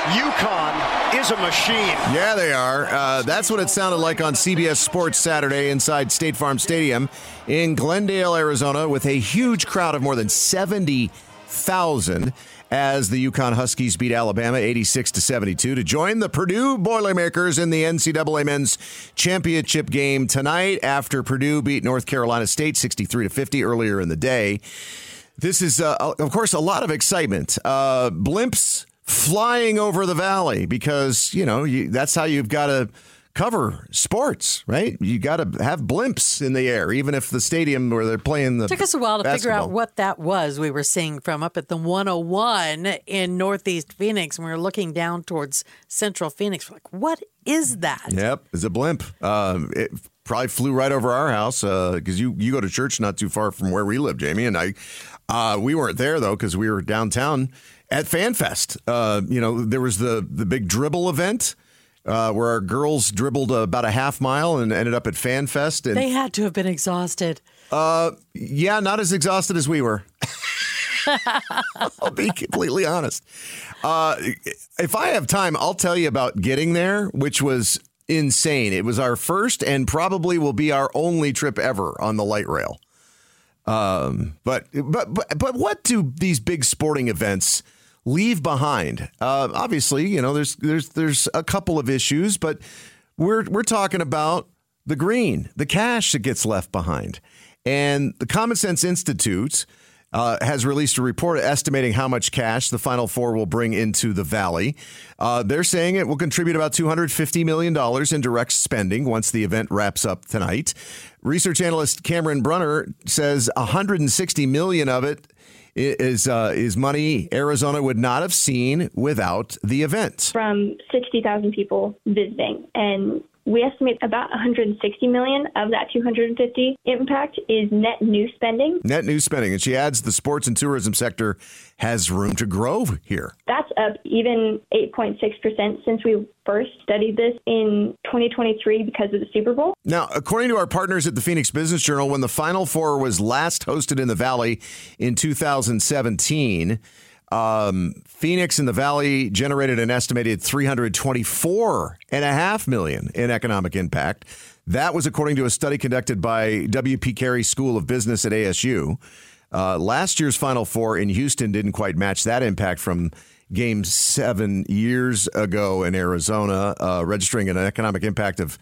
UConn is a machine. Yeah, they are. That's what it sounded like on CBS Sports Saturday inside State Farm Stadium in Glendale, Arizona, with a huge crowd of more than 70,000 as the UConn Huskies beat Alabama 86-72 to join the Purdue Boilermakers in the NCAA Men's Championship game tonight after Purdue beat North Carolina State 63-50 earlier in the day. This is, of course, a lot of excitement. Blimps flying over the valley because, that's how you've got to cover sports, right? You got to have blimps in the air, even if the stadium where they're playing the Took us a while to basketball. figure out what that was we were seeing from up at the 101 in Northeast Phoenix. And we were looking down towards Central Phoenix. We're like, what is that? Yep, it's a blimp. It probably flew right over our house because you go to church not too far from where we live, Jamie, and we weren't there, though, because we were downtown at FanFest. There was the big dribble event where our girls dribbled about a half mile and ended up at FanFest. And, they had to have been exhausted. yeah, not as exhausted as we were. I'll be completely honest. If I have time, I'll tell you about getting there, which was insane. It was our first and probably will be our only trip ever on the light rail. But what do these big sporting events leave behind? Obviously, there's a couple of issues, but we're talking about the green, the cash that gets left behind. And the Common Sense Institute has released a report estimating how much cash the Final Four will bring into the Valley. They're saying it will contribute about $250 million in direct spending once the event wraps up tonight. Research analyst Cameron Brunner says $160 million of it is money Arizona would not have seen without the event. From 60,000 people visiting, and we estimate about 160 million of that 250 impact is net new spending. Net new spending. And she adds the sports and tourism sector has room to grow here. That's up even 8.6% since we first studied this in 2023 because of the Super Bowl. Now, according to our partners at the Phoenix Business Journal, when the Final Four was last hosted in the Valley in 2017, Phoenix and the Valley generated an estimated $324.5 million in economic impact. That was according to a study conducted by W.P. Carey School of Business at ASU. Last year's Final Four in Houston didn't quite match that impact from Game 7 years ago in Arizona, registering an economic impact of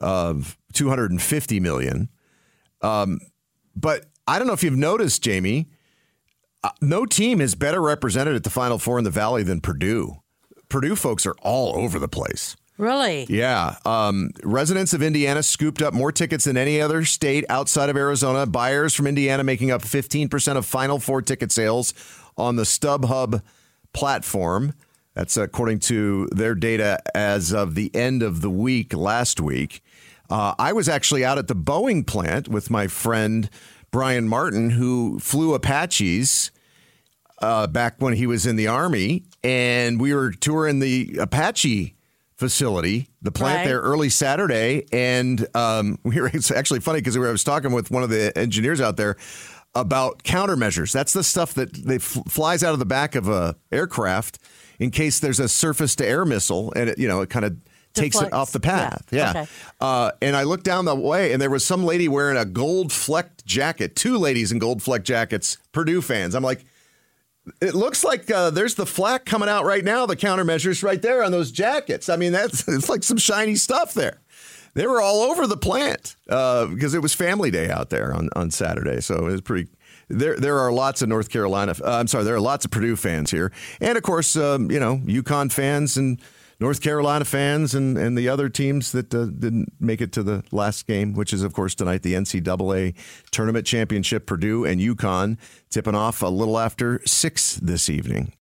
$250 million. But I don't know if you've noticed, Jamie, no team is better represented at the Final Four in the Valley than Purdue. Purdue folks are all over the place. Really? Yeah. Residents of Indiana scooped up more tickets than any other state outside of Arizona. Buyers from Indiana making up 15% of Final Four ticket sales on the StubHub platform. That's according to their data as of the end of the week last week. I was actually out at the Boeing plant with my friend Brian Martin, who flew Apaches back when he was in the Army, and we were touring the Apache facility, the plant there early Saturday, and it's actually funny because I was talking with one of the engineers out there about countermeasures. That's the stuff that flies out of the back of a aircraft in case there's a surface-to-air missile, and it kind of takes it off the path. Yeah. Okay. And I looked down the way, and there was some lady wearing a gold-flecked jacket, two ladies in gold-flecked jackets, Purdue fans. I'm like, it looks like there's the flak coming out right now, the countermeasures right there on those jackets. I mean, it's like some shiny stuff there. They were all over the plant because it was family day out there on Saturday. So it was pretty. There are lots of North Carolina. There are lots of Purdue fans here. And, of course, UConn fans and North Carolina fans and the other teams that didn't make it to the last game, which is, of course, tonight, the NCAA Tournament Championship, Purdue and UConn tipping off a little after 6 this evening.